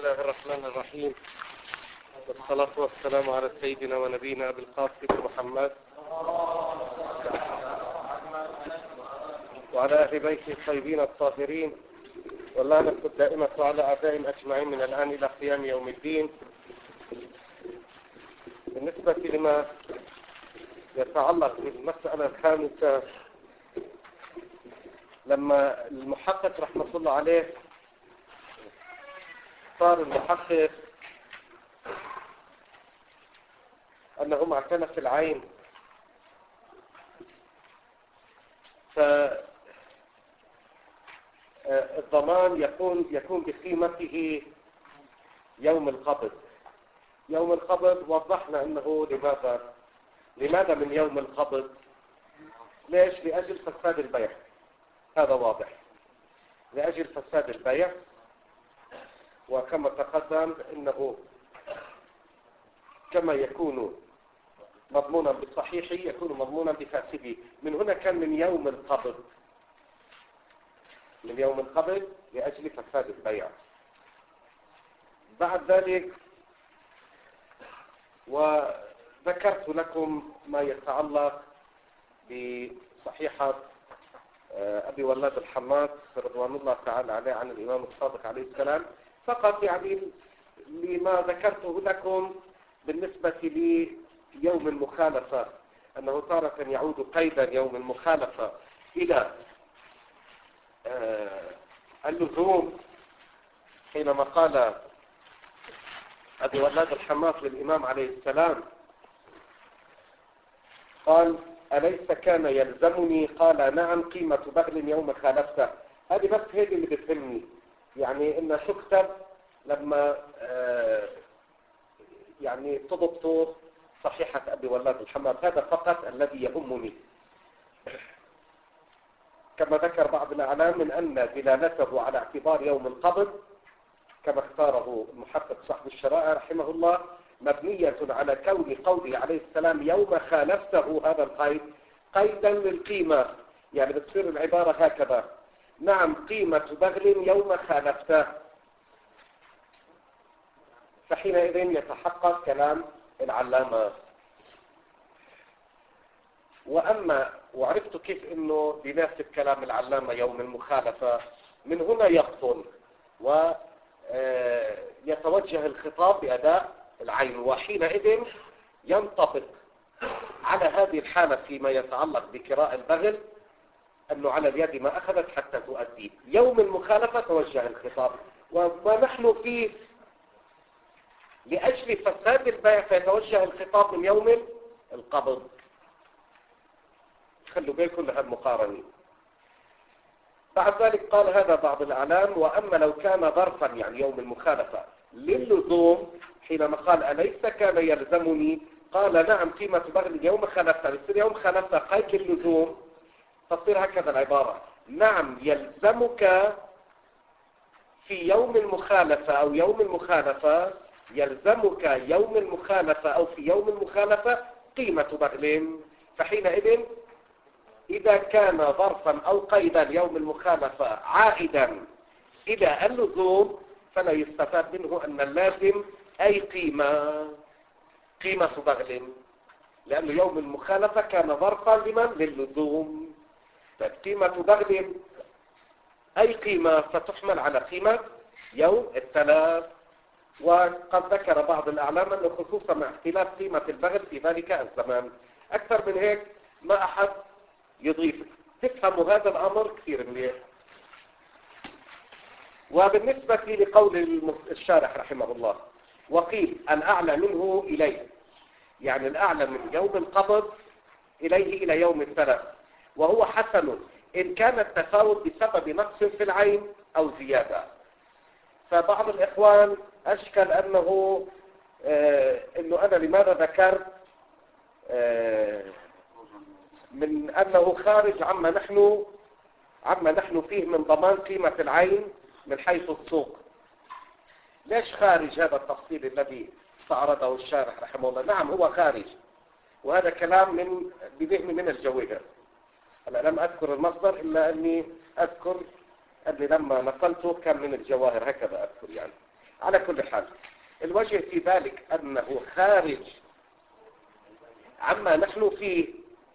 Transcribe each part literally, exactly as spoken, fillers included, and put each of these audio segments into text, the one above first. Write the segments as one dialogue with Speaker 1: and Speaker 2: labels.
Speaker 1: الله الرحمن الرحيم، والصلاة والسلام على سيدنا ونبينا أبي القاسم محمد وعلى أهل بيته الطيبين الطاهرين، واللعنة الدائمة على أعدائهم أجمعين من الآن إلى قيام يوم الدين. بالنسبة لما يتعلق بالمسألة الخامسة، لما المحقق رحمة الله عليه صار المحقق أنه معتنى في العين، فالضمان يكون يكون بقيمته يوم القبض. يوم القبض وضحنا أنه لماذا لماذا من يوم القبض؟ ليش؟ لأجل فساد البيع، هذا واضح، لأجل فساد البيع. وكما تقدم إنه كما يكون مضمونا بصحيحه يكون مضمونا بفاسده. من هنا كان من يوم القبض، من يوم القبض لأجل فساد البيع. بعد ذلك وذكرت لكم ما يتعلق بصحيحة أبي ولاد الحماد رضوان الله تعالى عليه عن الإمام الصادق عليه السلام، فقط يعني لما ذكرته لكم بالنسبة ليوم المخالفة، أنه تارة يعود قيدا يوم المخالفة إلى اللزوم، حينما قال أبي ولاد الحماد للإمام عليه السلام قال: أليس كان يلزمني؟ قال: نعم، قيمة بغل يوم خالفته. هذه بس هيك اللي بتهمني، يعني إنها تكتب لما آه يعني تضبطوا صحيحة أبي ولاد الحماد، هذا فقط الذي يهمني. كما ذكر بعض الأعلام من أن دلالته على اعتبار يوم القبض كما اختاره المحقق صاحب الشرائع رحمه الله مبنية على كون قوله عليه السلام يوم خالفته، هذا القيد قيدا للقيمة، يعني بتصير العبارة هكذا: نعم، قيمة بغل يوم خالفته، فحينئذ يتحقق كلام العلامة. وأما وعرفت كيف أنه بيناسب كلام العلامة يوم المخالفة، من هنا يقتل ويتوجه الخطاب بأداء العين، وحينئذ ينطبق على هذه الحالة فيما يتعلق بكراء البغل أنه على اليد ما أخذت حتى تؤدي. يوم المخالفة توجه الخطاب، وما نحن فيه لأجل فساد البيع فيتوجه الخطاب من يوم القبض. خلوا بالكم لها المقارنة. بعد ذلك قال هذا بعض الأعلام: وأما لو كان ظرفا، يعني يوم المخالفة للزوم، حينما قال أليس كان يلزمني؟ قال: نعم، قيمة بغل يوم خالفته، بتصير يوم خالفته قيد للزوم، تصير هكذا العبارة: نعم، يلزمك في يوم المخالفة أو يوم المخالفة، يلزمك يوم المخالفة أو في يوم المخالفة قيمة بغل. فحينئذ إذا كان ظرفا أو قيدا يوم المخالفة عائدا إلى اللزوم فلا يستفاد منه أن اللازم أي قيمة قيمة بغل، لأن يوم المخالفة كان ظرفا لمن؟ للزوم. قيمة بغل أي قيمة فتحمل على قيمة يوم التلف. وقد ذكر بعض الأعلام أنه خصوصا مع اختلاف قيمة البغل في ذلك الزمان. أكثر من هيك ما أحد يضيف. تفهموا هذا الأمر كثير منيح. وبالنسبة لقول الشارح رحمه الله: وقيل الأعلى منه إليه، يعني الأعلى من يوم القبض إليه إلى يوم التلف، وهو حسن إن كان التفاوت بسبب نقص في العين أو زيادة. فبعض الإخوان أشكل أنه آه إنه أنا لماذا ذكرت آه من أنه خارج عما نحن عما نحن فيه من ضمان قيمة العين من حيث السوق. ليش خارج هذا التفصيل الذي استعرضه الشارح رحمه الله؟ نعم، هو خارج، وهذا كلام من بذهني من الجوهر. أنا لم أذكر المصدر إلا أني أذكر أني لما نقلته كان من الجواهر، هكذا أذكر يعني. على كل حال الوجه في ذلك أنه خارج عما نحن فيه،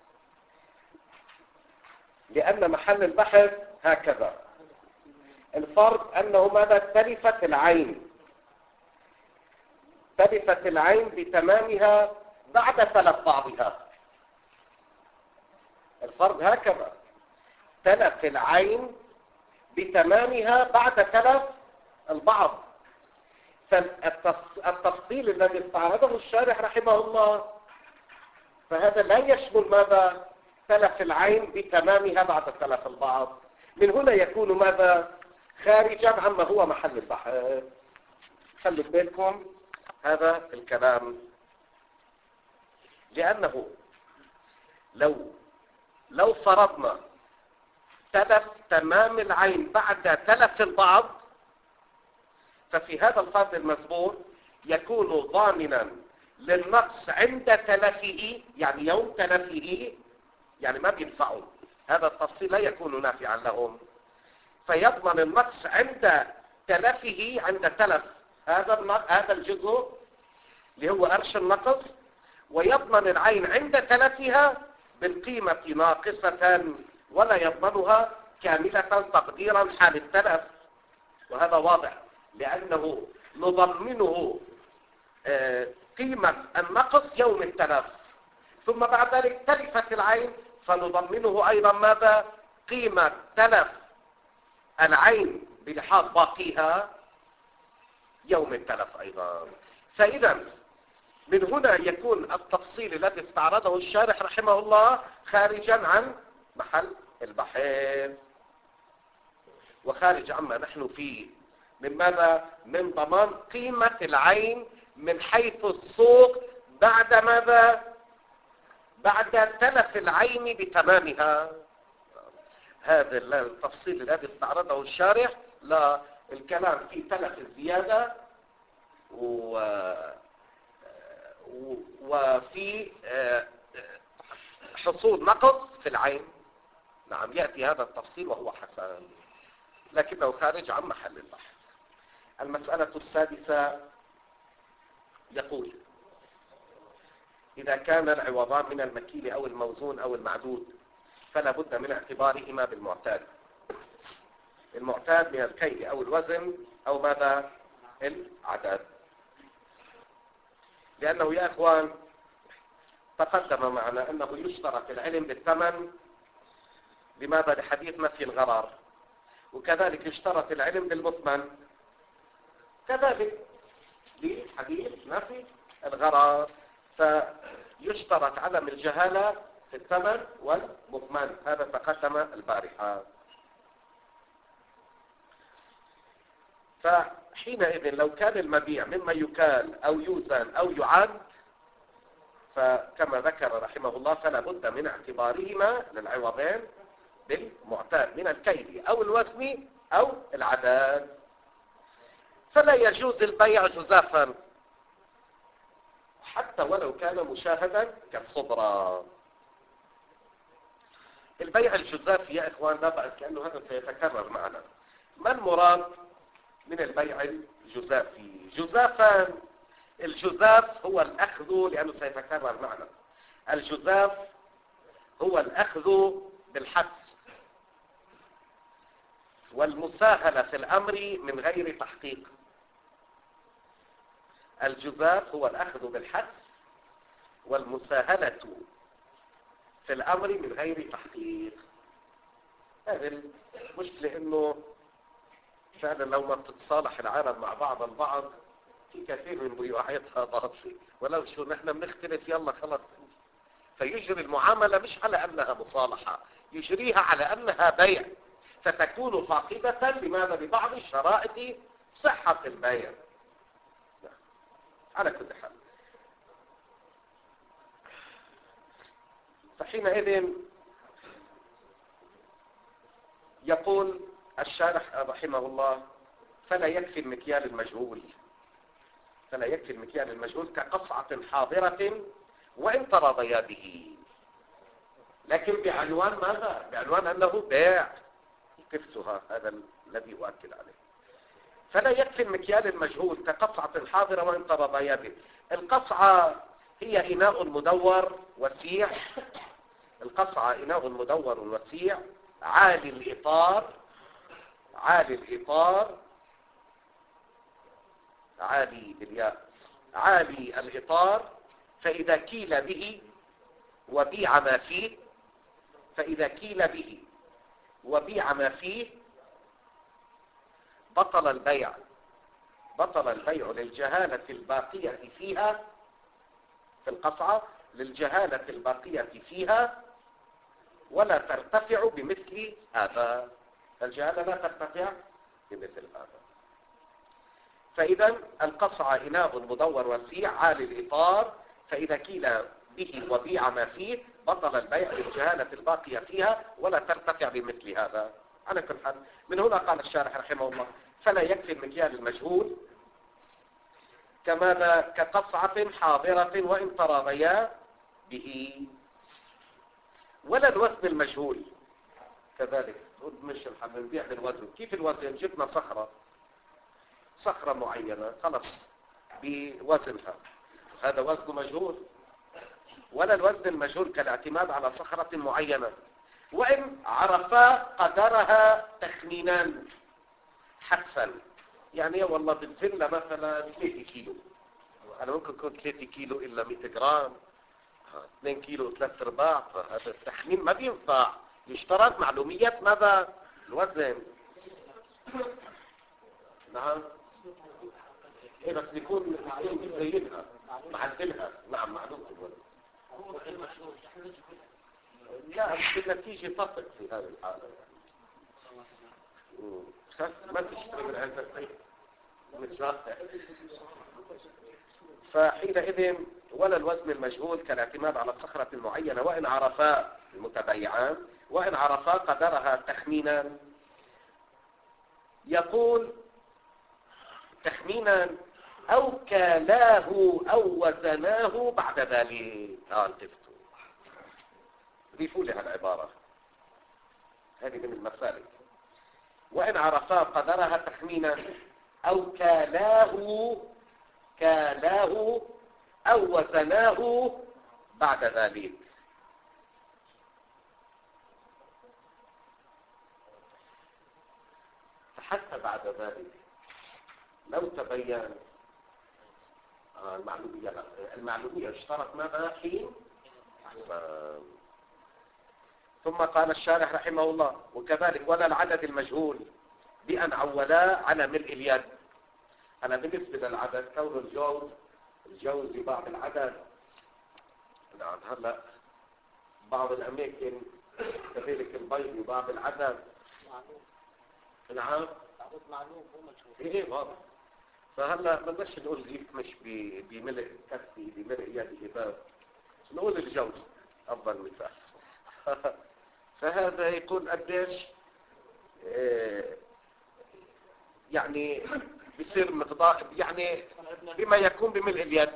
Speaker 1: لأن محل البحث هكذا. الفرق أنه ماذا؟ تلفت العين، تلفت العين بتمامها بعد تلف بعضها. الفرق هكذا، تلف العين بتمامها بعد تلف البعض. فالتفصيل الذي استعرضه الشارح رحمه الله فهذا لا يشمل ماذا؟ تلف العين بتمامها بعد تلف البعض. من هنا يكون ماذا؟ خارجا عما هو محل البحث. خلوا بالكم هذا الكلام، لأنه لو لو فرضنا تلف تمام العين بعد تلف البعض، ففي هذا الفرض المذكور يكون ضامنا للنقص عند تلفه، يعني يوم تلفه، يعني ما بينفعوا، هذا التفصيل لا يكون نافعا لهم، فيضمن النقص عند تلفه، عند تلف هذا هذا الجزء اللي هو قرش النقص، ويضمن العين عند تلفها بالقيمة ناقصة ولا يضمنها كاملة تقديرا حال التلف. وهذا واضح لأنه نضمنه قيمة النقص يوم التلف، ثم بعد ذلك تلفت العين فنضمنه أيضا ماذا؟ قيمة تلف العين بلحاظ باقيها يوم التلف أيضا. فإذا من هنا يكون التفصيل الذي استعرضه الشارح رحمه الله خارجا عن محل البحث، وخارج عما نحن فيه من ماذا؟ من ضمان قيمة العين من حيث السوق بعد ماذا؟ بعد تلف العين بتمامها. هذا التفصيل الذي استعرضه الشارح، لا الكلام في تلف الزيادة و... وفي حصول نقص في العين. نعم يأتي هذا التفصيل وهو حسن، لكنه خارج عن محل البحث. المسألة السادسة يقول: إذا كان العوضان من المكيل أو الموزون أو المعدود فلا بد من اعتبارهما بالمعتاد. المعتاد من الكيل أو الوزن أو ماذا؟ العدد. لأنه يا أخوان تقدم معنا أنه يشترط العلم بالثمن لماذا؟ لحديث نفي الغرر، وكذلك يشترط العلم بالمثمن كذلك لحديث نفي الغرر، فيشترط عدم الجهالة في الثمن والمثمن. هذا تقدم البارحة. فحينئذ لو كان المبيع مما يكال أو يوزن أو يعد، فكما ذكر رحمه الله فلا بد من اعتبارهما للعوضين بالمعتاد من الكيل أو الوزن أو العدد. فلا يجوز البيع جزافا حتى ولو كان مشاهدا كالصبرة. البيع الجزافي يا إخوان لا بأس، كأنه هذا سيتكرر معنا. ما المراد من البيع الجزافي؟ جزافا، الجزاف هو الأخذ، لأنه سيتكرر معنا. الجزاف هو الأخذ بالحدس والمساهلة في الأمر من غير تحقيق. الجزاف هو الأخذ بالحدس والمساهلة في الأمر من غير تحقيق. هذه المشكلة، إنه فعلا لو ما بتتصالح العالم مع بعض البعض في كثير من بيوعيتها باطل، ولو شو نحن بنختلف يلا خلص، فيجري المعاملة مش على أنها مصالحة، يجريها على أنها بيع، فتكون فاقدة لماذا؟ لبعض شرائط صحة البيع. على كل حال، فحينئذ يقول الشارح رحمه الله: فلا يكفي المكيال المجهول، فلا يكفي المكيال المجهول كقصعة حاضرة وإن تراضيا به، لكن بعنوان ماذا؟ بعنوان أنه بيع. كفتها، هذا الذي أؤكد عليه. فلا يكفي المكيال المجهول كقصعة حاضرة وإن ترضيا به. القصعة هي إناء مدور وسيع، القصعة إناء مدور وسيع عالي الإطار، عالي الإطار، عالي بالياء، عالي الإطار، فإذا كيل به وبيع ما فيه، فإذا كيل به وبيع ما فيه بطل البيع، بطل البيع للجهالة الباقية فيها، في القصعة للجهالة الباقية فيها، ولا ترتفع بمثل هذا. الجهالة لا ترتفع بمثل هذا. فإذا القصعة إناء مدور وسيع عالي الإطار، فإذا كيل به وبيع ما فيه بطل البيع للجهالة الباقية فيها ولا ترتفع بمثل هذا. على كل حال، من هنا قال الشارح رحمه الله: فلا يكفي المكيال المجهول كماذا؟ كقصعة حاضرة وإن تراضيا به. ولا الوزن المجهول كذلك. مش بنبيع بالوزن. كيف الوزن؟ جبنا صخرة، صخرة معينة خلص بوزنها، هذا وزن مجهول. ولا الوزن المجهول كالاعتماد على صخرة معينة وإن عرفا قدرها تخمينا حدسا. يعني والله بتزلة مثلا ثلاثة كيلو، أنا ممكن يكون ثلاثة كيلو إلا مئة جرام، اثنين كيلو ثلاثة أرباع، هذا التخمين ما بينفع، يشترط معلوميات ماذا؟ الوزن. نعم، إيه بس بيكون معلوم بتزينها معدلها. نعم، معلوم الوزن. لا، مش بالنتيجة تطق في هذه الحالة. ما تشتري من عند الطيب مش راقع. فحينئذ ولا الوزن المجهول كالاعتماد على صخرة معينة وإن عرفا المتبايعان، وإن عرفا قدرها تخمينا. يقول تخمينا أو كالاه أو وزناه بعد ذلك. آه التفتوا ضيفوا لها العبارة هذه من المسالك. وإن عرفا قدرها تخمينا أو كالاه، كالاه أو وزناه بعد ذلك. فحتى بعد ذلك لو تبين آه المعلومية، لا. المعلومية اشترط ماذا؟ حين أحسن. ثم قال الشارح رحمه الله: وكذلك ولا العدد المجهول بأن عولا على ملء اليد. أنا بالنسبة للعدد كون الجوز، الجوز يباع بالعدد. نعم، هلا بعض الأماكن كذلك البيض يباع بالعدد. نعم، معلوم هو مجهول. ايه واضح. فهلا ما بدناش نقول زيت مش بملء كفي بملء يده باب، نقول الجوز أفضل مثال. فهذا يكون قديش إيه يعني بيصير مقدار، يعني بما يكون بملء اليد.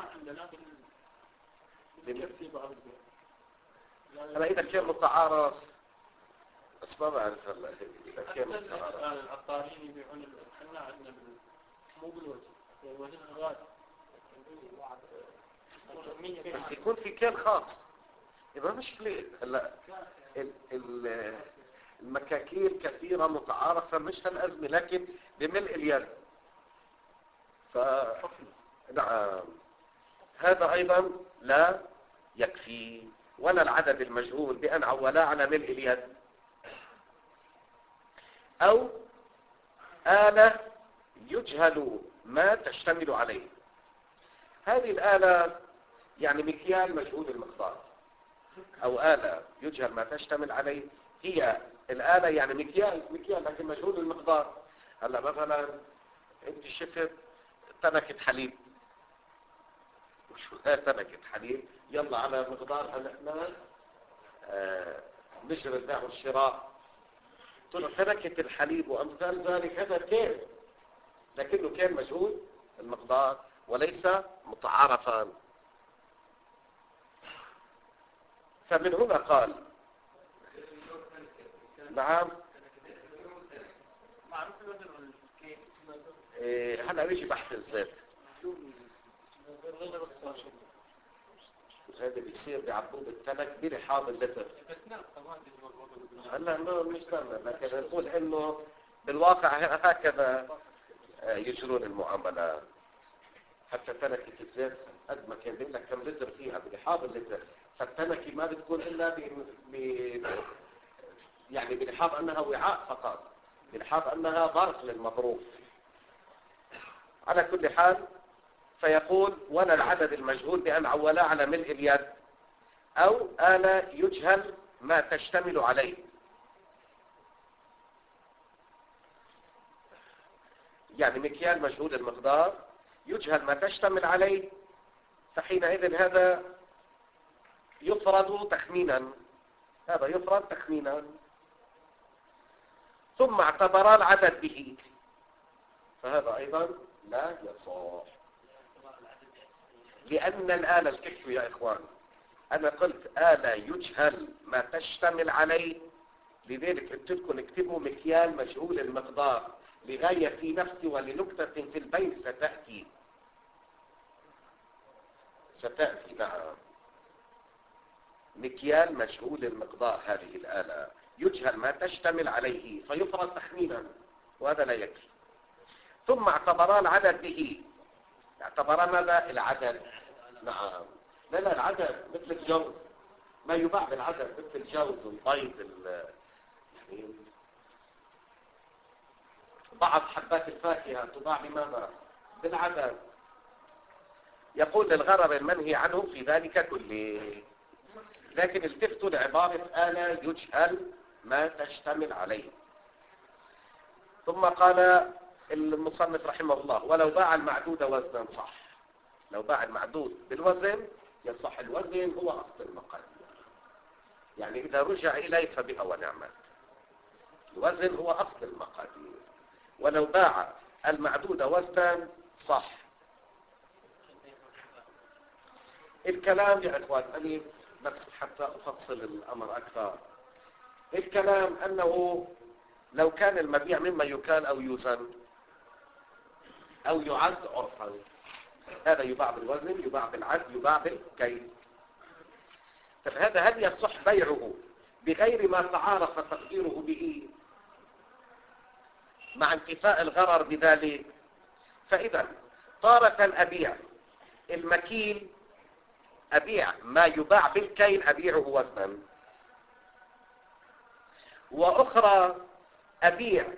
Speaker 1: هلا إذا كان متعارف بس ما بعرف. هلا إذا كان متعارف
Speaker 2: العطارين يبيعون الحناء عندنا مو بالوجه، الوجه غالي
Speaker 1: بس يكون في كيل خاص يبقى مش فليت. هلا المكاكيل كثيرة متعارفة مش هالأزمة، لكن بملء اليد. ف نعم، هذا أيضا لا يكفي. ولا العدد المجهول بأن عولا على ملء اليد. أو آلة يجهل ما تشتمل عليه. هذه الآلة يعني مكيال مجهول المقدار، أو آلة يجهل ما تشتمل عليه. هي الآلة يعني مكيال مكيال لكن مجهول المقدار. هلا مثلا انت شفت تنكة حليب، وشو هي تنكة حليب؟ يلا على مقدارها نحن آه نجري البيع والشراء. طلع تنكة الحليب وأمثال ذلك هذا كيل، لكنه كيل مجهول المقدار وليس متعارفا. فمن هنا قال نعم. إيه هلا بيجي بحث الزيت. هذا بيصير بعبوب التنك برحاب اللتر. هلا مش تمام، لكن نقول انه بالواقع هكذا يجرون المعاملات. حتى تنكة الزيت قد ما كان بيقول لك كم لتر فيها برحاب اللتر، فالتنكة ما بتكون الا ب يعني برحاب انها وعاء فقط، برحاب انها ظرف للمظروف. على كل حال فيقول ولا العدد المجهول بأن عولا على ملء اليد أو آلة يجهل ما تشتمل عليه. يعني مكيال مجهول المقدار يجهل ما تشتمل عليه، فحينئذ هذا يفرض تخمينا، هذا يفرض تخمينا. ثم اعتبر العدد به، فهذا أيضا لا يصح، لأن الآلة الكشف يا إخوان، أنا قلت آلة يجهل ما تشتمل عليه، لذلك قلت لكم اكتبوا مكيال مجهول المقدار لغاية في نفسي ولنكتة في البين ستأتي ستأتي نعم. مكيال مجهول المقدار هذه الآلة يجهل ما تشتمل عليه فيفرض تخمينا، وهذا لا يكفي. ثم اعتبرا العدد به، اعتبرا ماذا؟ العدد. نعم، لا لا العدد مثل الجوز، ما يباع بالعدد مثل الجوز البيض، يعني بعض حبات الفاكهة تباع بماذا؟ بالعدد. يقول للغرر المنهي عنه في ذلك كله، لكن التفتوا لعبارة آلة يجهل ما تشتمل عليه. ثم قال المصنف رحمه الله ولو باع المعدود وزنا صح. لو باع المعدود بالوزن يصح، الوزن هو أصل المقادير، يعني إذا رجع إليه فبها ونعمت، الوزن هو أصل المقادير. ولو باع المعدود وزنا صح. الكلام يا إخوان أنا بس حتى أفصل الأمر أكثر، الكلام أنه لو كان المبيع مما يكال أو يوزن أو يعد عرفا، هذا يباع بالوزن، يباع بالعد، يباع بالكيل. فهذا هل يصح بيعه بغير ما تعارف تقديره به مع انتفاء الغرر بذلك؟ فإذا تارة أبيع المكيل، أبيع ما يباع بالكيل أبيعه وزنا، وأخرى أبيع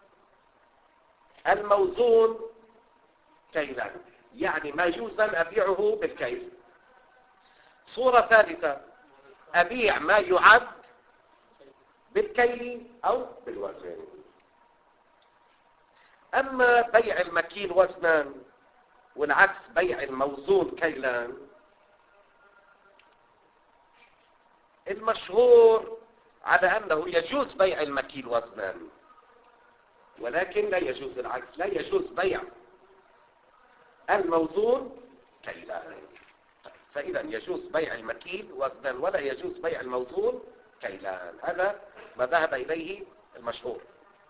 Speaker 1: الموزون كيلا، يعني ما يوزن أبيعه بالكيل. صورة ثالثة أبيع ما يعد بالكيل أو بالوزن. أما بيع المكيل وزنا والعكس بيع الموزون كيلا، المشهور على أنه يجوز بيع المكيل وزنا، ولكن لا يجوز العكس، لا يجوز بيع الموزون كيلا. فإذا يجوز بيع المكيل وزنا ولا يجوز بيع الموزون كيلا، هذا ما ذهب إليه المشهور.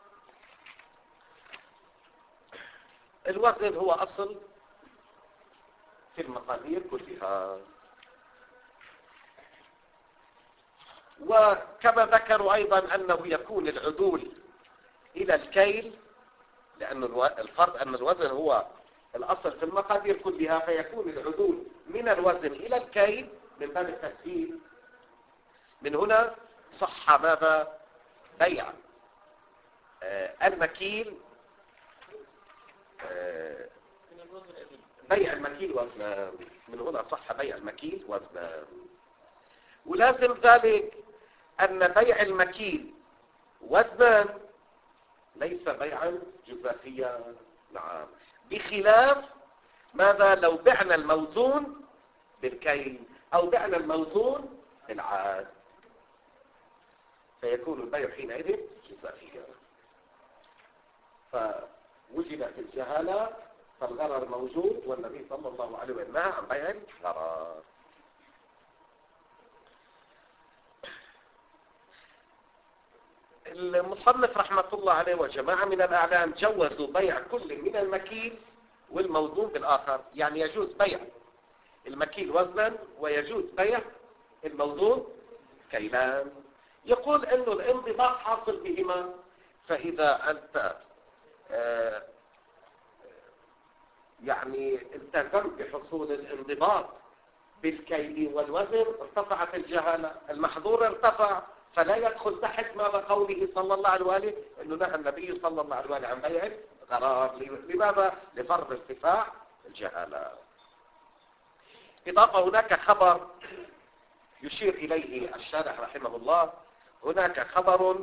Speaker 1: الوزن هو أصل في المقادير كلها. وكما ذكروا أيضا أنه يكون العدول إلى الكيل، لأن الفرض أن الوزن هو الأصل في المقادير كلها، فيكون العدول من الوزن إلى الكيل من باب التسهيل. من هنا صح ماذا؟ بيع آه المكيل، آه بيع المكيل وزنا، من هنا صح بيع المكيل وزنا. ولازم ذلك أن بيع المكيل وزنا ليس بيعا جزافيا، نعم، بخلاف ماذا لو بعنا الموزون بالكيل أو بعنا الموزون بالعاد، فيكون البيع حينئذ جزافيا. فوجدت الجهالة فالغرر موجود، والنبي صلى الله عليه وسلم نهى عن بيع الغرر. المصنف رحمة الله عليه وجماعة من الأعلام جوزوا بيع كل من المكيل والموزون بالآخر، يعني يجوز بيع المكيل وزنا ويجوز بيع الموزون كيلان. يقول انه الانضباط حاصل بهما، فاذا انت آه يعني التزمت بحصول الانضباط بالكيل والوزن ارتفعت الجهالة، المحظور ارتفع، فلا يدخل تحت ما بقوله صلى الله عليه وآله انه نهى النبي صلى الله عليه وآله عن بيع الغرار. لماذا؟ لفرض ارتفاع الجهالة. إضافة هناك خبر يشير إليه الشارح رحمه الله، هناك خبر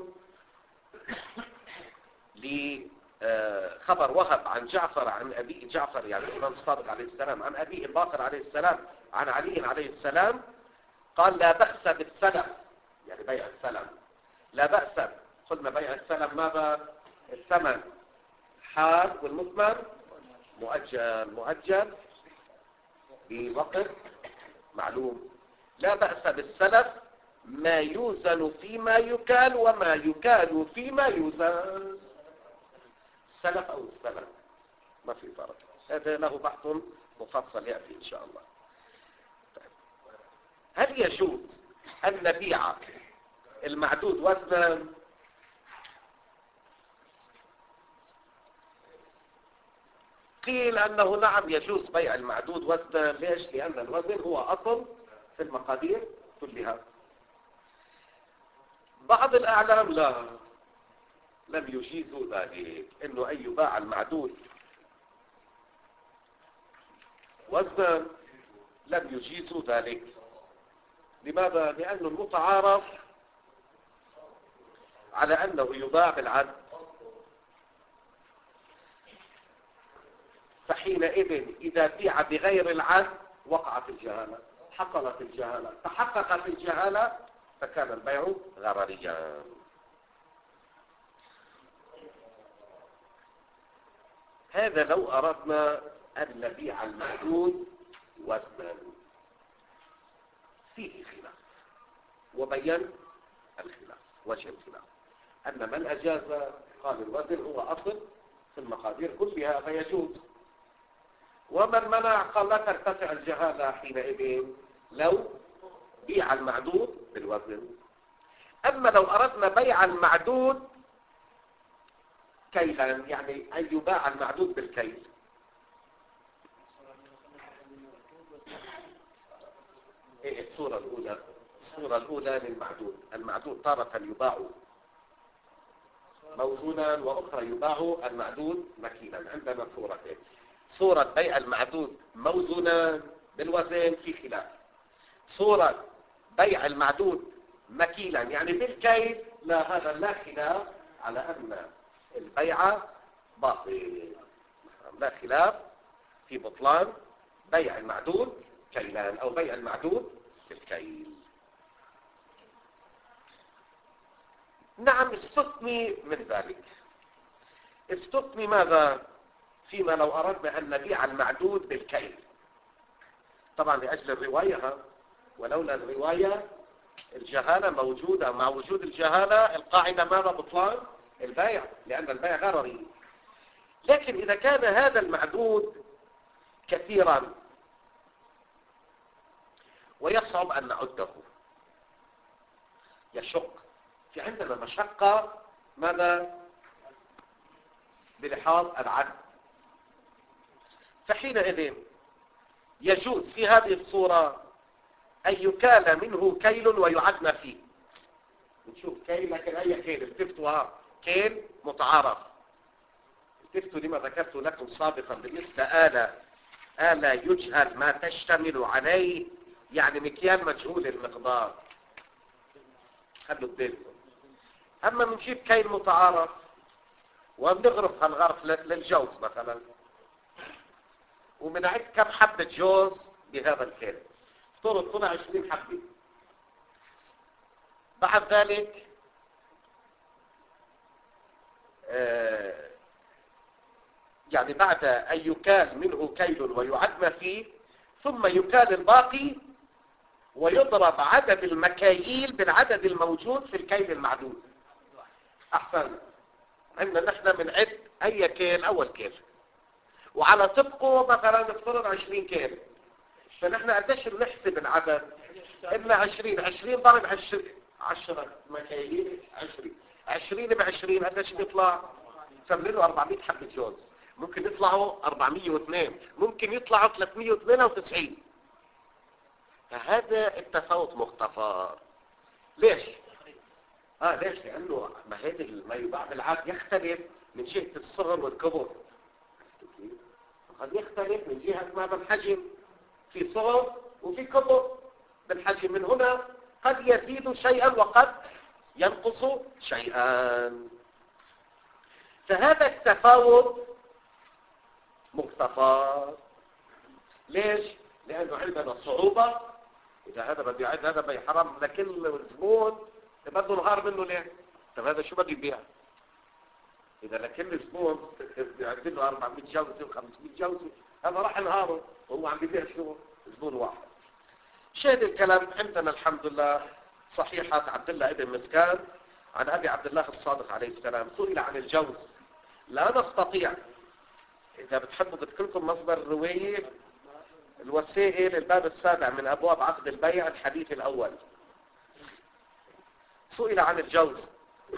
Speaker 1: لخبر وهب عن جعفر عن أبي جعفر يعني الإمام الصادق عليه السلام عن أبيه الباقر عليه السلام عن علي عليه السلام قال لا بأس بالسلم، يعني بيع السلم لا بأس. قلنا بيع السلم ماذا؟ الثمن حال والمثمن مؤجل، مؤجل بوقت معلوم. لا بأس بالسلف ما يوزن فيما يكال وما يكال فيما يوزن. السلف أو السلف ما في فرق، هذا له بحث مفصل يأتي إن شاء الله. هل يجوز أن نبيع المعدود وزنا؟ قيل أنه نعم يجوز بيع المعدود وزنا. ليش؟ لأن الوزن هو أصل في المقادير كلها. بعض الأعلام لا لم يجيزوا ذلك، إنه أن يباع المعدود وزنا لم يجيزوا ذلك. لماذا؟ لأنه المتعارف على أنه يباع بالعد، فحينئذ إذا بيع بغير العد وقعت الجهالة، حصلت الجهالة، تحققت الجهالة، فكان البيع غرريا. هذا لو أردنا أن نبيع المعدود وزنا، فيه خلاف وبين الخلاف وجه الخلاف. أن من أجاز قال الوزن هو أصل في المقادير كلها فيجوز، ومن منع قال لا ترتفع الجهالة حينئذ لو بيع المعدود بالوزن. أما لو أردنا بيع المعدود كيلا، يعني أن يباع المعدود بالكيل، إيه الصورة الأولى؟ الصورة الأولى للمعدود، المعدود تارة يباع موزونا وأخرى يباع المعدود مكيلا. عندنا صورتين، صورة بيع المعدود موزونا بالوزن في خلاف، صورة بيع المعدود مكيلا يعني بالكيل لا، هذا لا خلاف على أن البيع باطل، لا خلاف في بطلان بيع المعدود كيلان أو بيع المعدود بالكيل. نعم استثني من ذلك، استثني ماذا؟ فيما لو أردنا أن نبيع المعدود بالكيل، طبعا لأجل الرواية، ولولا الرواية الجهالة موجودة، مع وجود الجهالة القاعدة ماذا؟ بطلان البيع، لأن البيع غرري. لكن إذا كان هذا المعدود كثيرا ويصعب أن نعده، يشق، في عندنا مشقة ماذا؟ بلحاظ العد، فحينئذ يجوز في هذه الصورة أن يكال منه كيل ويعدنا فيه. نشوف كيل، لكن أي كيل؟ التفتوا كيل متعارف. التفتوا لما ذكرت لكم سابقا بالنسبة آلة، آلة يجهل ما تشتمل عليه، يعني مكيال مجهول المقدار، خلوا بالكم. أما بنجيب كيل متعارف وبنغرف هالغرف للجوز مثلا، وبنعد كم حبة جوز بهذا الكيل، افترض طلع عشرين حبة. بعد ذلك آه يعني بعد أن يكال منه كيل ويعد فيه، ثم يكال الباقي ويضرب عدد المكاييل بالعدد الموجود في الكيل المعدود، احسن. عندنا نحن بنعد اي كيل اول كيل، وعلى طبقه مثلا نفترض عشرين كيل، فنحن قديش بنحسب العدد؟ الا عشرين، عشرين ضرب عشرة مكاييل، عشرين عشرين بعشرين قديش بيطلع؟ سمي له أربعمية حبة جوز. ممكن يطلعوا أربعمية واثنين، ممكن يطلعوا ثلاثمية واثنين وتسعين. فهذا التفاوت مغتفر. ليش؟ اه ليش؟ لانه ما هذا ما يباع بالعاد يختلف من جهة الصغر والكبر. قد يختلف من جهة ماذا الحجم، في صغر وفي كبر بالحجم. من هنا قد يزيد شيئا وقد ينقص شيئا. فهذا التفاوت مغتفر. ليش؟ لانه عندنا صعوبة. اذا هذا بده يعد هذا بيحرم لكل زبون بده نهار منه. ليه؟ طب هذا شو بده يبيع؟ اذا لكل زبون بيعد له أربعمية جوزة وخمسمية جوزة، هذا راح نهاره وهو عم بيبيع شو؟ زبون واحد. شاهد الكلام عندنا الحمد لله صحيحة عبد الله ابن مسكان عن ابي عبد الله الصادق عليه السلام سئل عن الجوز. لا نستطيع. اذا بتحبوا بذكركم مصدر الرواية الوسائل الباب السابع من ابواب عقد البيع الحديث الاول. سئل عن الجوز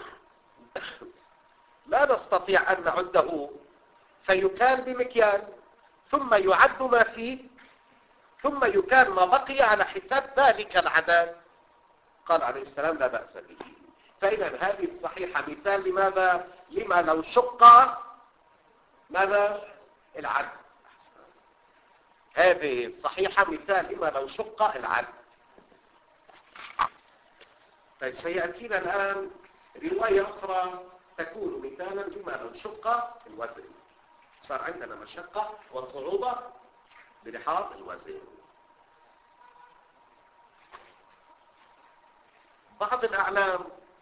Speaker 1: لا نستطيع ان نعده، فيكال بمكيال ثم يعد ما فيه ثم يكال ما بقي على حساب ذلك العدد. قال عليه السلام لا بأس به. فإذا هذه الصحيحة مثال لماذا؟ لما لو شق ماذا؟ العد. هذه الصحيحة مثال لما لو شق العد. طيب سيأتينا الآن رواية أخرى تكون مثالا لما لو شق الوزن. صار عندنا مشقة وصعوبة بلحاظ الوزن. بعض الأعلام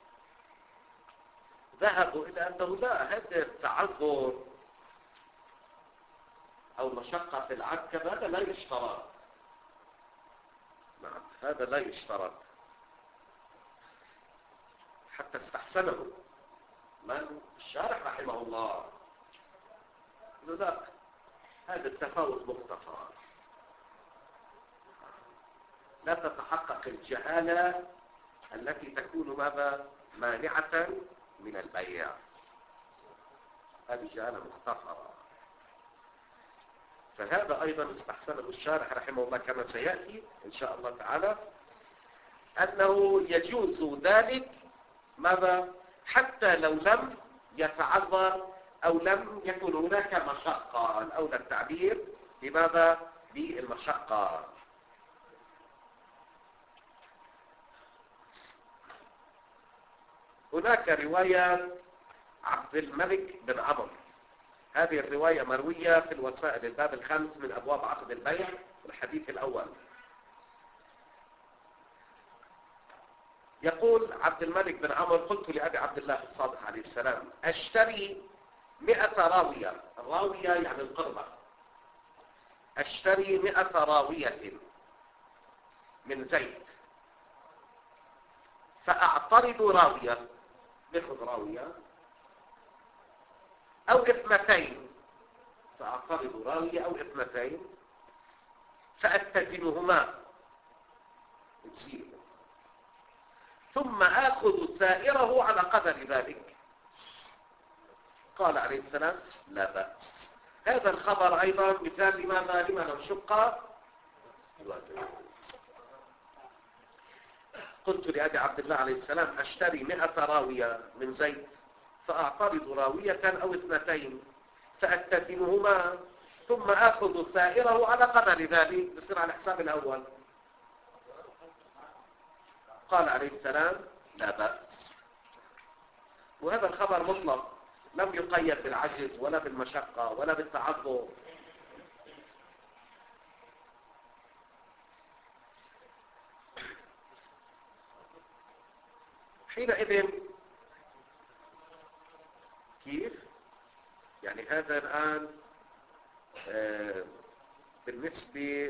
Speaker 1: ذهبوا إلى أنه لا، هذا التعذر أو مشقة في العد هذا لا يشترط. نعم هذا لا يشترط. حتى استحسنه من الشارح رحمه الله. لا، هذا التفاوت مغتفر. لا تتحقق الجهالة التي تكون ماذا؟ مانعة من البيع. هذه جهالة مغتفرة. فهذا أيضا استحسنه الشارح رحمه الله كما سيأتي إن شاء الله تعالى، أنه يجوز ذلك ماذا؟ حتى لو لم يتعذر أو لم يكن هناك مشقة. الأولى التعبير بماذا؟ بالمشقة. هناك رواية عبد الملك بن عمرو. هذه الرواية مروية في الوسائل الباب الخامس من أبواب عقد البيع الحديث الأول. يقول عبد الملك بن عمرو قلت لأبي عبد الله الصادق عليه السلام أشتري مئة راوية. الراوية يعني القربة. أشتري مئة راوية من زيت فأعترض راوية، نأخذ راوية أو اثنتين، فأعترض راوية أو اثنتين فأتزنهما أجزيهما ثم آخذ سائره على قدر ذلك. قال عليه السلام لا بأس. هذا الخبر أيضا مثال لماذا؟ لما لو شق الوزن. قلت لأبي عبد الله عليه السلام أشتري مئة راوية من زيت فأعترض راوية أو اثنتين فأتزنهما ثم آخذ سائره على قدر ذلك، بصير على حساب الأول. قال عليه السلام لا بأس. وهذا الخبر مطلق لم يقيد بالعجز ولا بالمشقة ولا بالتعذر. حينئذ كيف؟ يعني هذا الآن آه بالنسبة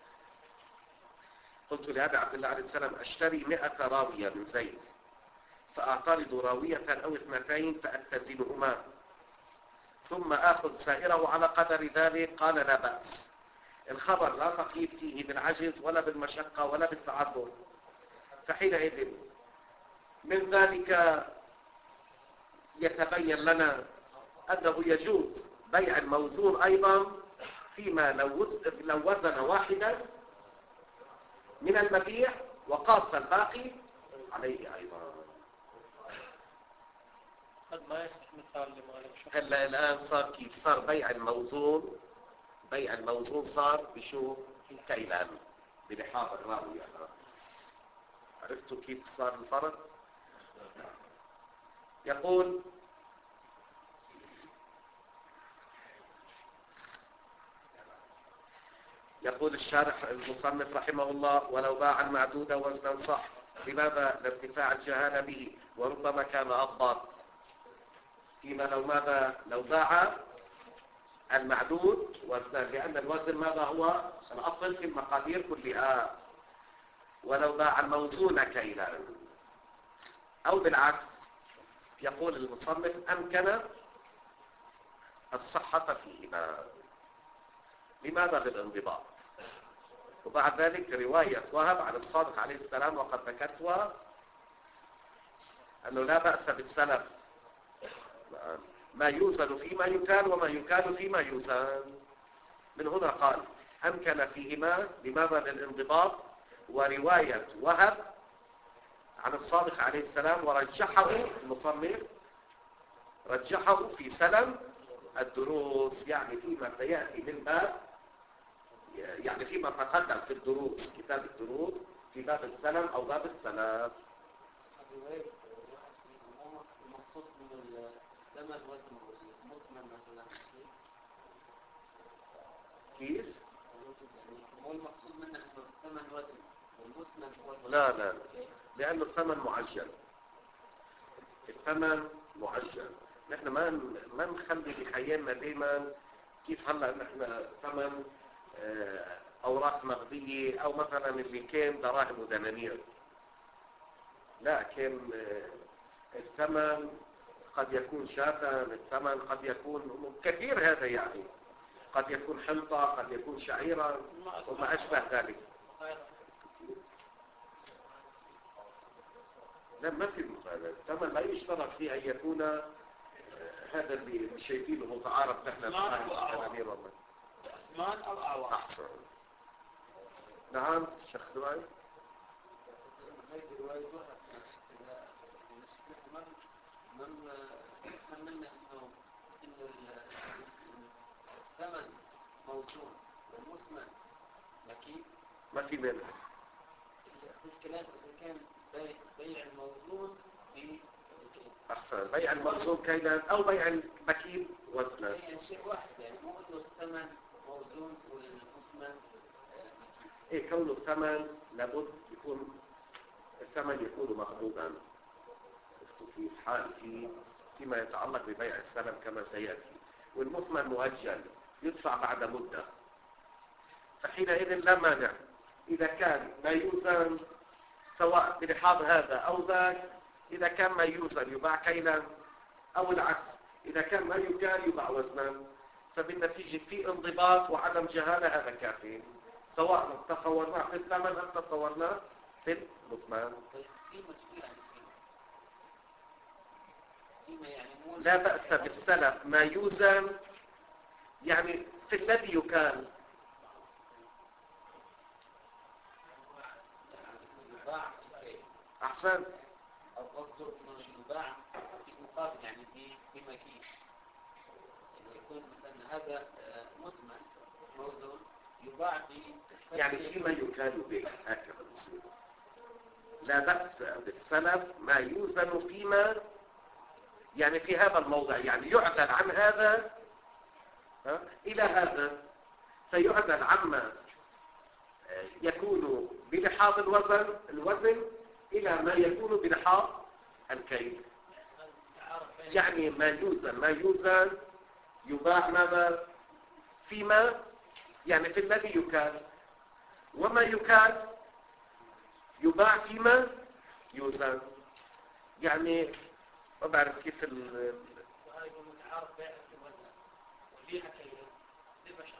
Speaker 1: قلت لأبي عبد الله عليه السلام أشتري مئة راوية من زيت فأعترض راوية أو اثنتين فأتزنهما ثم آخذ سائره على قدر ذلك. قال لا بأس. الخبر لا تقيد فيه بالعجز ولا بالمشقة ولا بالتعذر. فحينئذ من ذلك يتبين لنا أنه يجوز بيع الموزون أيضا فيما لو وزن واحدا من المبيع وقاس الباقي عليه أيضا.
Speaker 2: قد ما يصبح مثال لمالك شخص.
Speaker 1: هلا الآن صار كيف؟ صار بيع الموزون بيع الموزون صار بشو؟ كيلان بلحاظ الراوية. عرفتوا كيف صار الفرق؟ يقول يقول الشارح المصنف رحمه الله: ولو باع المعدود وزنا صح. لماذا؟ لارتفاع الجهالة به وربما كان أضبط. فيما لو ماذا؟ لو باع المعدود وزنا، لأن الوزن ماذا هو؟ الأصل في المقادير كلها. ولو باع الموزون كيلا أو بالعكس. يقول المصنف: أمكن الصحة فيهما. لماذا؟ للانضباط. وبعد ذلك رواية وهب عن الصادق عليه السلام وقد ذكرتها أنه لا بأس بالسلف، ما يوزن فيما يكال وما يكال فيما يوزن. من هنا قال أمكن فيهما. لماذا؟ للانضباط. ورواية وهب عن الصادق عليه السلام ورجحه المصنف رجحه في سلم الدروس، يعني فيما سيأتي من باب، يعني فيما تقدم في الدروس كتاب الدروس في باب السلم أو باب السلام.
Speaker 2: المقصود من الثمن وزن المثمن مثلا
Speaker 1: كيف؟
Speaker 2: هو المقصود منه انه الثمن وزن والمثمن هو
Speaker 1: لا لا لأنه الثمن معجل. الثمن معجل. نحن ما ما نخلي بخيالنا دائما كيف هلا نحن ثمن أوراق نقدية أو مثلا اللي كان دراهم ودنانير. لا، كان الثمن قد يكون شاة، الثمن قد يكون كثير، هذا يعني قد يكون حنطة، قد يكون شعيرا وما أشبه ذلك. لا، ما في مخالفة. الثمن لا يشترط فيه أن يكون هذا اللي شايفينه متعارف نحن الدنانير والله.
Speaker 2: أثمان أو أعوام.
Speaker 1: أحسن. نعم شيخ دواي.
Speaker 2: من منا انه انه الثمن موزون والمثمن مكيل.
Speaker 1: ما في منه.
Speaker 2: الكلام اذا كان بيع الموزون ب
Speaker 1: احسن. بيع الموزون كيلا او بيع المكيل وزنا.
Speaker 2: يعني شيء واحد، يعني مو انه الثمن موزون والمثمن مكيل.
Speaker 1: ايه، كونه الثمن لابد يكون الثمن يكون مقبوضا في حال في فيما يتعلق ببيع السلم كما سيأتي. والمثمن مؤجل يدفع بعد مدة. فحينئذ لا مانع إذا كان ما يوزن سواء بلحاظ هذا أو ذاك. إذا كان ما يوزن يباع كيلا أو العكس، إذا كان ما يكال يباع وزنا. فبالنتيجة في انضباط وعدم جهالة، هذا كافي، سواء تصورناه في الثمن أم تصورناه في المثمن. لا بأس بالسلف ما يوزن، يعني في الذي يكال. أحسن.
Speaker 2: أو قصده إنه يباع في مقابل، يعني في في مكيل، يعني يكون مثلا هذا مثمن موزون يباع في
Speaker 1: يعني فيما يكال به، هكذا نصير. لا بأس بالسلف ما يوزن فيما، يعني في هذا الموضع، يعني يعدل عن هذا ها إلى هذا، فيعدل عما يكون بلحاظ الوزن الوزن إلى ما يكون بلحاظ الكيل. يعني ما يوزن ما يوزن يباع ماذا فيما، يعني في الذي يكال، وما يكال يباع فيما يوزن. يعني ما بعرف كيف ال
Speaker 2: وهذا يكون متعارف بيع الوزن وبيعها كيلو للمشقة.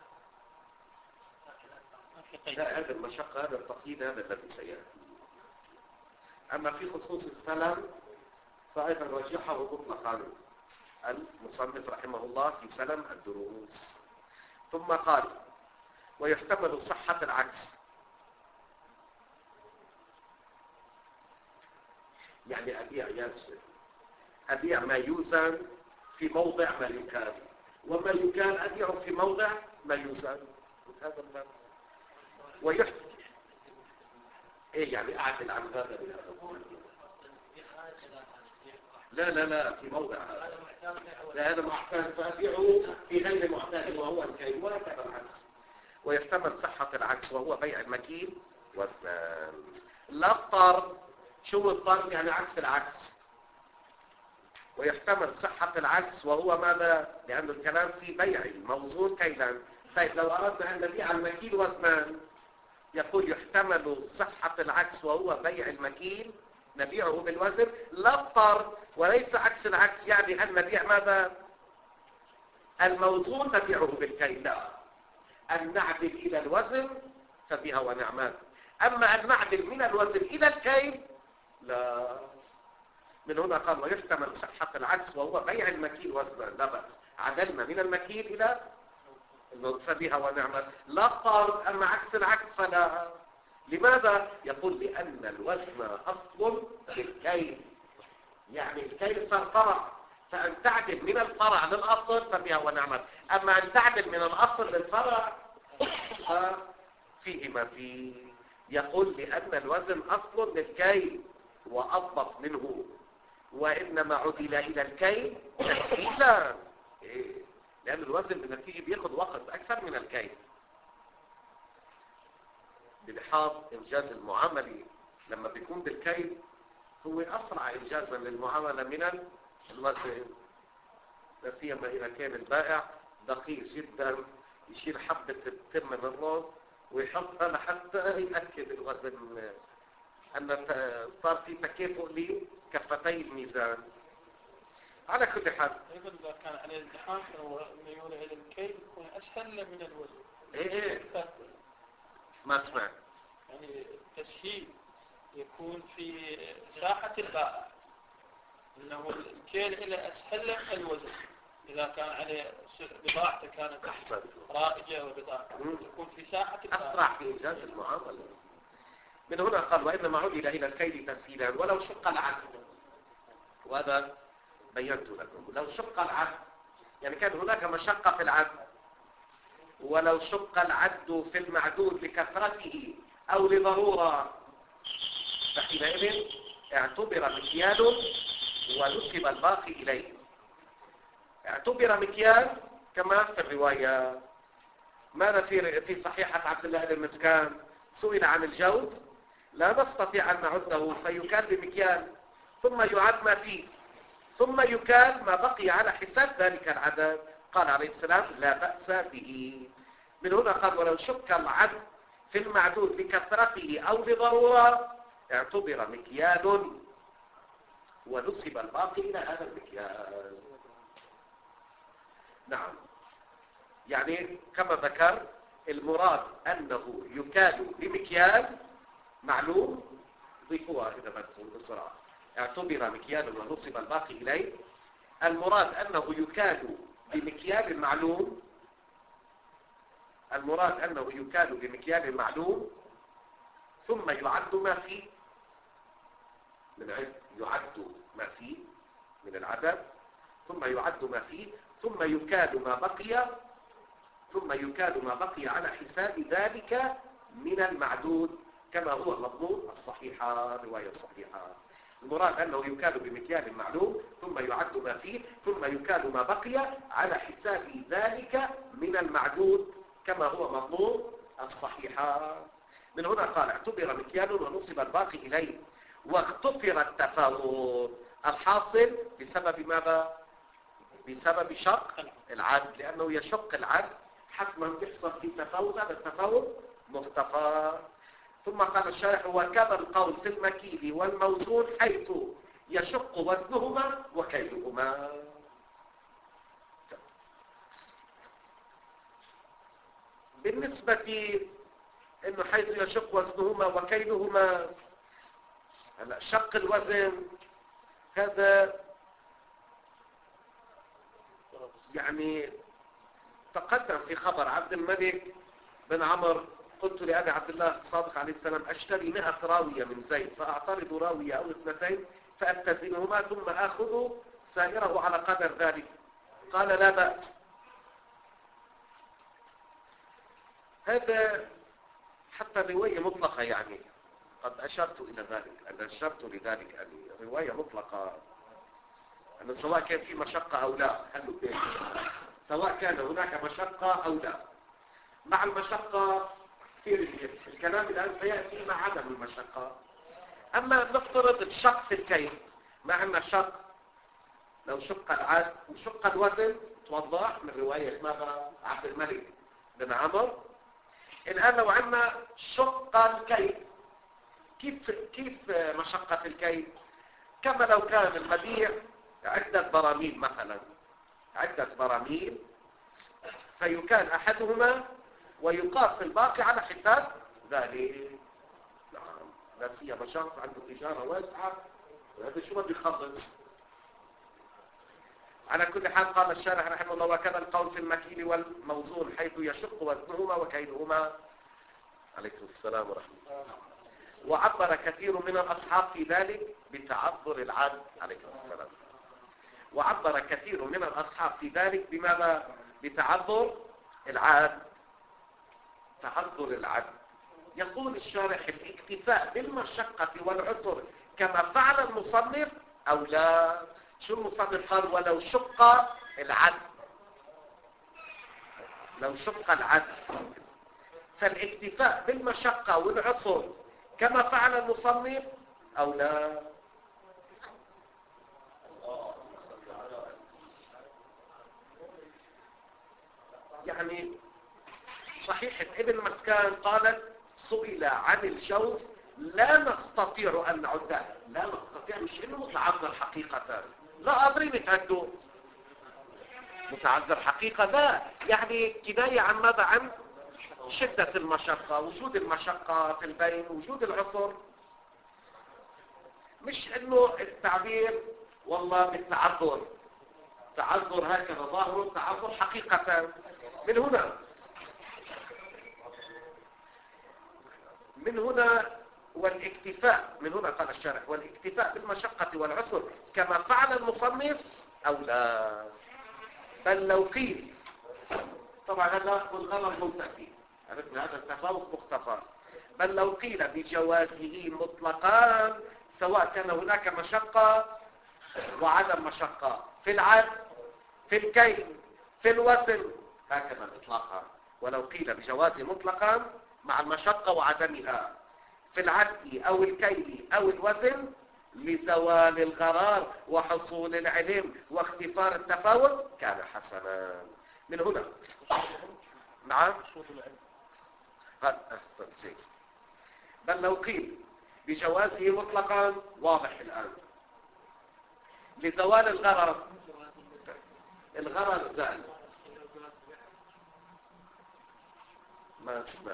Speaker 1: لا، هذا المشقة، هذا التقييد، هذا الذي سيأتي. أما في خصوص السلم فأيضا رجحه مطلقا المصنف رحمه الله في سلم الدروس. ثم قال ويحتمل صحة العكس، يعني أبيع ياسر أبيع ما يوزن في موضع ما يكال، وما يكال أبيعه في موضع ما يوزن. هذا المعنى. ويحتمل ايه يعني اعدل عن هذا بهذا. لا لا لا في موضع هذا. لا هذا محتاج فأبيعه في غير معتاد وهو الكيل، وهكذا العكس. ويحتمل صحة العكس وهو بيع المكيل وزنان. لا الطرد. شو الطرد؟ يعني عكس العكس. ويحتمل صحة العكس وهو ماذا؟ لأن الكلام في بيع الموزون كيلا. طيب لو أردنا أن نبيع المكيل وزنان يقول يحتمل صحة العكس وهو بيع المكيل نبيعه بالوزن لا الطرد، وليس عكس العكس يعني أن نبيع ماذا؟ الموزون نبيعه بالكيل. لا، أن نعدل إلى الوزن فبها ونعمات. أما أن نعدل من الوزن إلى الكيل لا. من هنا قال ويحتمل صحة العكس وهو بيع المكيل وزنا. لا بأس، عدلنا من المكيل إلى فبها ونعمت. لا الطرد. أما عكس العكس فلا. لماذا؟ يقول لأن الوزن أصل للكيل، يعني الكيل صار فرع، فأن تعدل من الفرع للأصل فبها ونعمت. أما أن تعدل من الأصل للفرع ففيه ما فيه. يقول لأن الوزن أصل للكيل وأضبط منه، وإنما عدل إلى الكيل تسهيلا. إيه؟ لأن الوزن بالنتيجة بياخد وقت أكثر من الكيل بلحاظ إنجاز المعاملة. لما بيكون بالكيل هو أسرع إنجازا للمعاملة من الوزن، لا سيما إذا كان البائع دقيق جدا يشيل حبة التم من الرز ويحطها لحتى يأكد الوزن أن صار في تكافؤ لكفتي الميزان. على كل حال
Speaker 3: أيضا إذا كان عليه الامتحان فهو ميول إلى الكيل يكون أسهل من الوزن.
Speaker 1: إيه إيه ما سمعت.
Speaker 3: يعني التسهيل يكون في ساحة البائع، إنه الكيل إلى أسهل من الوزن. إذا كان عليه بضاعته كانت رائجة وبضاعة يكون في ساحة البائع
Speaker 1: أسرع في إنجاز المعاملة. من هنا قال وإنما عدل إلى الكيل تسهيلا ولو شق العدل. وهذا بينت لكم. لو شق العدل يعني كان هناك مشقة في العدل، ولو شق العد في المعدود لكثرته أو لضرورة فحينئذ اعتبر مكيال ونسب الباقي إليه. اعتبر مكيال كما في الرواية. ماذا في في صحيحة عبد الله بن مسكان؟ سئل عن الجوز لا نستطيع أن نعده فيكال بمكيال ثم يعد ما فيه ثم يكال ما بقي على حساب ذلك العدد. قال عليه السلام لا بأس به. من هنا قال ولو شك العد في المعدود لكثرته أو لضرورة اعتبر مكيال ونسب الباقي إلى هذا المكيال. نعم، يعني كما ذكر المراد أنه يكال بمكيال معلوم. ضيفوها إذا بدكم بسرعة. اعتبر مكيال ونسب الباقي إليه. المراد أنه يكال بمكيال معلوم. المراد أنه يكال بمكيال معلوم ثم يعد ما فيه من عد يعد ما فيه من العدد ثم يعد ما فيه ثم يكال ما بقي ثم يكال ما بقي على حساب ذلك من المعدود كما هو مضمون الصحيحة رواية الصحيحة. المراد أنه يكال بمكيال معلوم ثم يعد ما فيه ثم يكال ما بقي على حساب ذلك من المعدود كما هو مضمون الصحيحة. من هنا قال اعتبر مكيال ونصب الباقي إليه واختفر التفاوت الحاصل بسبب ماذا؟ بسبب شق العد، لأنه يشق العد حتما يحصل في تفاوت. هذا التفاوت مختفى. ثم قال الشارح وكذا القول في المكيل والموزون حيث يشق وزنهما وكيلهما. بالنسبة انه حيث يشق وزنهما وكيلهما، هلا شق الوزن هذا يعني تقدم في خبر عبد الملك بن عمرو: قلت لأبي عبد الله الصادق عليه السلام أشتري مئة راوية من زيد فأعترض راوية أو اثنتين فأتزنهما ثم آخذ سائره على قدر ذلك. قال: لا بأس. هذا حتى رواية مطلقة، يعني قد أشرت إلى ذلك، أنا أشرت لذلك يعني رواية مطلقة أنه سواء كان في مشقة أو لا، خلوا بالك، سواء كان هناك مشقة أو لا. مع المشقة في الكلام الآن سيأتي مع عدم المشقة. أما نفترض الشق في الكيل، مع أن الشق لو شق العد وشق الوزن توضح من رواية ماذا عبد الملك بن عمرو. الآن لو عندنا شق الكيل، كيف كيف مشقة الكيل؟ كما لو كان المبيع عدة براميل مثلا، عدة براميل، فيكال أحدهما ويقاس الباقي على حساب ذلك. نعم، لا سيما شخص عنده تجارة واسعة وهذا شو ما بيخلص. على كل حال قال الشارح رحمه الله: وكذا القول في المكيل والموزون حيث يشق وزنهما وكيلهما. عليكم السلام ورحمة الله. وعبر كثير من الأصحاب في ذلك بتعذر العد. عليكم السلام. وعبر كثير من الأصحاب في ذلك بماذا؟ بتعذر العد. تعذر العد. يقول الشارح: الاكتفاء بالمشقة والعسر كما فعل المصنف أو لا. شو المصنف قال؟ ولو شق العد، لو شق العد. فالاكتفاء بالمشقة والعسر كما فعل المصنف أو لا. يعني صحيح ابن مسكان قالت: سئل عن الجوز لا نستطيع أن نعده. لا نستطيع مش إنه متعذر حقيقة، لا أدري متعده متعذر حقيقة، لا يعني كناية عن ماذا؟ عن شدة المشقة، وجود المشقة في البين، وجود العسر، مش إنه التعبير والله بالتعذر. تعذر هكذا ظاهر، تعذر حقيقة. من هنا من هنا والاكتفاء، من هنا قال الشارح: والاكتفاء بالمشقة والعسر كما فعل المصنف أو لا. بل لو قيل، طبعا هذا الغرض ملتقي، عرفنا هذا التفاوت مختصر. بل لو قيل بجوازه مطلقا سواء كان هناك مشقة وعدم مشقة في العد، في الكيل، في الوزن، هكذا اطلاقا. ولو قيل بجوازه مطلقا مع المشقة وعدمها في العد أو الكيل أو الوزن لزوال الغرار وحصول العلم واختفار التفاوت كان حسنا. من هنا نعم هذا أحسن شيء. بل لو قيل بجوازه مطلقا واضح الآن لزوال الغرر، الغرر زال. ما اسمع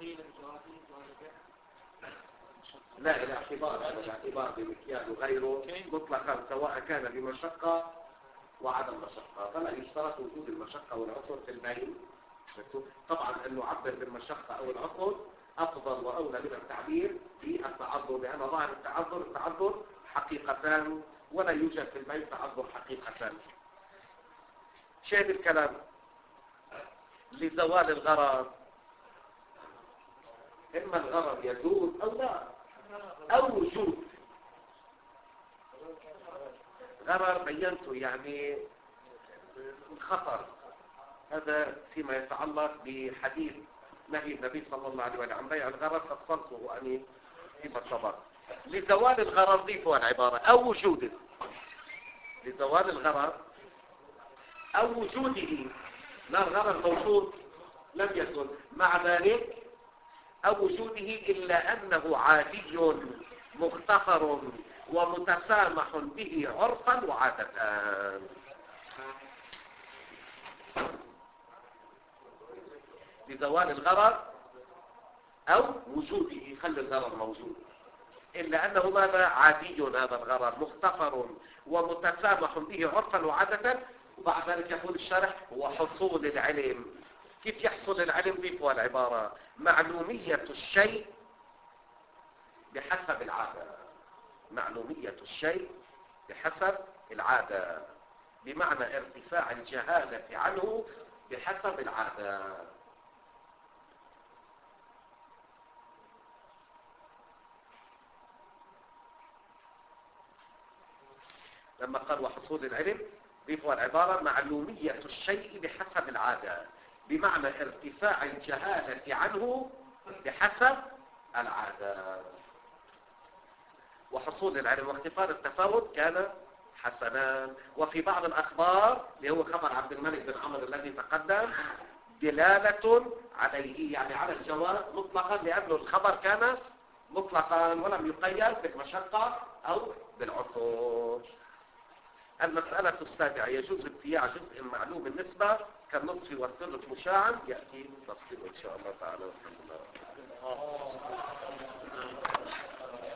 Speaker 1: لا إلى اعتبار، هذا الاعتبار بمكيال وغيره مطلقا سواء كان بمشقة وعدم مشقة. فلا يشترط وجود المشقة والعسر في البين. طبعا أنه عبر بالمشقة أو العسر أفضل وأولى من التعبير بالتعذر، لأن ظاهر التعذر التعذر حقيقتان ولا يوجد في البين تعذر حقيقتان. شاهد الكلام لزوال الغرر، إما الغرر يزول أو لا، أو وجود غرر بينته يعني الخطر. هذا فيما يتعلق بحديث نهي النبي صلى الله عليه وسلم عن بيع الغرر، فصلته أني فيما سبق. لزوال الغرر ضيفوا العبارة أو وجوده، لزوال الغرر أو وجوده. لا الغرر موجود لم يزل، مع ذلك أو وجوده إلا أنه عادي مغتفر ومتسامح به عرفا وعادة. بزوال الغرر أو وجوده، خلي الغرر موجود، إلا أنه ماذا؟ عادي هذا الغرر، مغتفر ومتسامح به عرفا وعادة. وبعد ذلك يقول الشرح هو حصول العلم. كيف يحصل العلم؟ ضيفوا العبارة معلومية الشيء بحسب العادة. معلومية الشيء بحسب العادة، بمعنى ارتفاع الجهالة عنه بحسب العادة. لما قال وحصول العلم ضيفوا العبارة معلومية الشيء بحسب العادة، بمعنى ارتفاع الجهالة عنه بحسب العادة. وحصول العلم واختفاء التفاوت كان حسنان. وفي بعض الأخبار اللي هو خبر عبد الملك بن عمرو الذي تقدم دلالة عليه، يعني على الجواز مطلقا، لأنه الخبر كان مطلقا ولم يقيد بالمشقة أو بالعسر. المسألة السابعة يجوز ابتياع جزء معلوم النسبة كالنصف والثلث مشاعا، يأتي تفصيل إن شاء الله تعالى. والحمد لله.